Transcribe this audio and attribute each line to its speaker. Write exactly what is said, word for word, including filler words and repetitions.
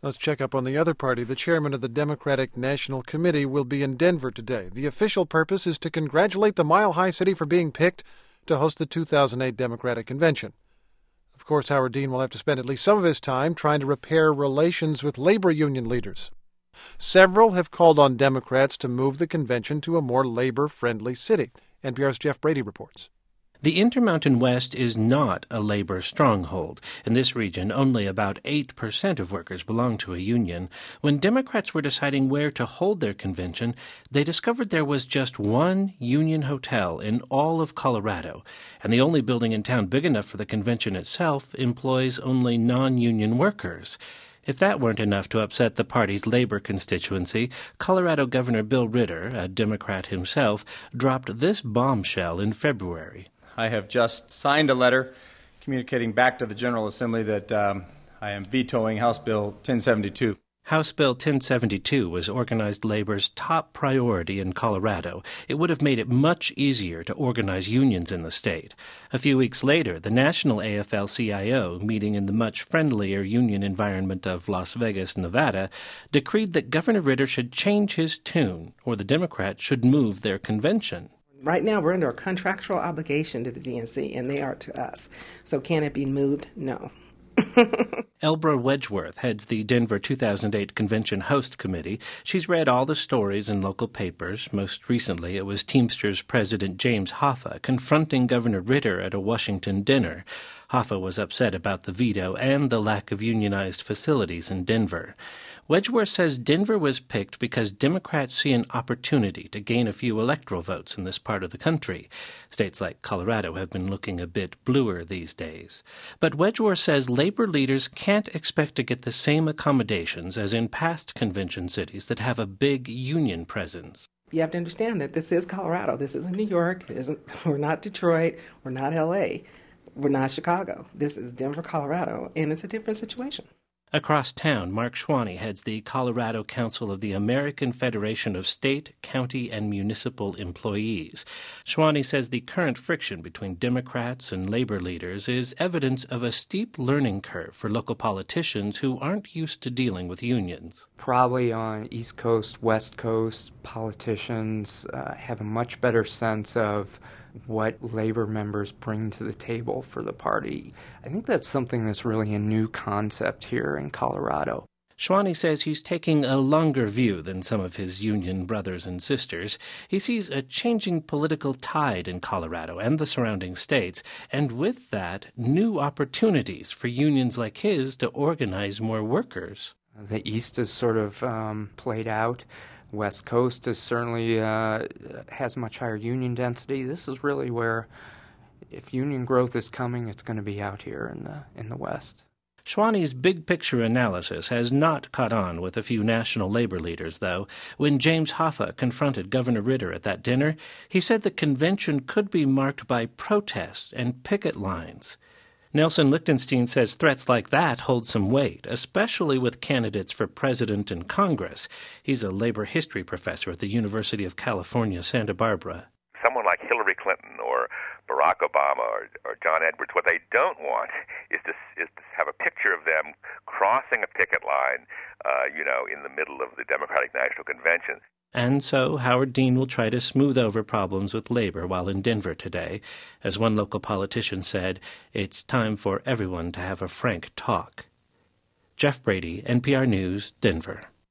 Speaker 1: Let's check up on the other party. The chairman of the Democratic National Committee will be in Denver today. The official purpose is to congratulate the Mile High City for being picked to host the two thousand eight Democratic Convention. Of course, Howard Dean will have to spend at least some of his time trying to repair relations with labor union leaders. Several have called on Democrats to move the convention to a more labor-friendly city. N P R's Jeff Brady reports.
Speaker 2: The Intermountain West is not a labor stronghold. In this region, only about eight percent of workers belong to a union. When Democrats were deciding where to hold their convention, they discovered there was just one union hotel in all of Colorado, and the only building in town big enough for the convention itself employs only non-union workers. If that weren't enough to upset the party's labor constituency, Colorado Governor Bill Ritter, a Democrat himself, dropped this bombshell in February.
Speaker 3: I have just signed a letter communicating back to the General Assembly that um, I am vetoing House Bill ten seventy-two.
Speaker 2: House Bill ten seventy-two was organized labor's top priority in Colorado. It would have made it much easier to organize unions in the state. A few weeks later, the National A F L C I O, meeting in the much friendlier union environment of Las Vegas, Nevada, decreed that Governor Ritter should change his tune, or the Democrats should move their convention.
Speaker 4: Right now, we're under a contractual obligation to the D N C, and they are to us. So can it be moved? No.
Speaker 2: Elbra Wedgeworth heads the Denver two thousand eight Convention Host Committee. She's read all the stories in local papers. Most recently, it was Teamsters President James Hoffa confronting Governor Ritter at a Washington dinner. Hoffa was upset about the veto and the lack of unionized facilities in Denver. Wedgeworth says Denver was picked because Democrats see an opportunity to gain a few electoral votes in this part of the country. States like Colorado have been looking a bit bluer these days. But Wedgeworth says labor leaders can't expect to get the same accommodations as in past convention cities that have a big union presence.
Speaker 4: You have to understand that this is Colorado. This isn't New York. It isn't, we're not Detroit. We're not L A. We're not Chicago. This is Denver, Colorado, and it's a different situation.
Speaker 2: Across town, Mark Schwanny heads the Colorado Council of the American Federation of State, County, and Municipal Employees. Schwanny says the current friction between Democrats and labor leaders is evidence of a steep learning curve for local politicians who aren't used to dealing with unions.
Speaker 5: Probably on East Coast, West Coast, politicians uh, have a much better sense of what labor members bring to the table for the party. I think that's something that's really a new concept here in Colorado.
Speaker 2: Schwanny says he's taking a longer view than some of his union brothers and sisters. He sees a changing political tide in Colorado and the surrounding states, and with that, new opportunities for unions like his to organize more workers.
Speaker 5: The East is sort of um, played out. West Coast is certainly uh, has much higher union density. This is really where, if union growth is coming, it's going to be out here in the in the West.
Speaker 2: Schwanny's big-picture analysis has not caught on with a few national labor leaders, though. When James Hoffa confronted Governor Ritter at that dinner, he said the convention could be marked by protests and picket lines. Nelson Lichtenstein says threats like that hold some weight, especially with candidates for president and Congress. He's a labor history professor at the University of California, Santa Barbara.
Speaker 6: Someone like Hillary Clinton or Barack Obama or, or John Edwards, what they don't want is to, is to have a picture of them crossing a picket line, uh, you know, in the middle of the Democratic National Convention.
Speaker 2: And so Howard Dean will try to smooth over problems with labor while in Denver today. As one local politician said, it's time for everyone to have a frank talk. Jeff Brady, N P R News, Denver.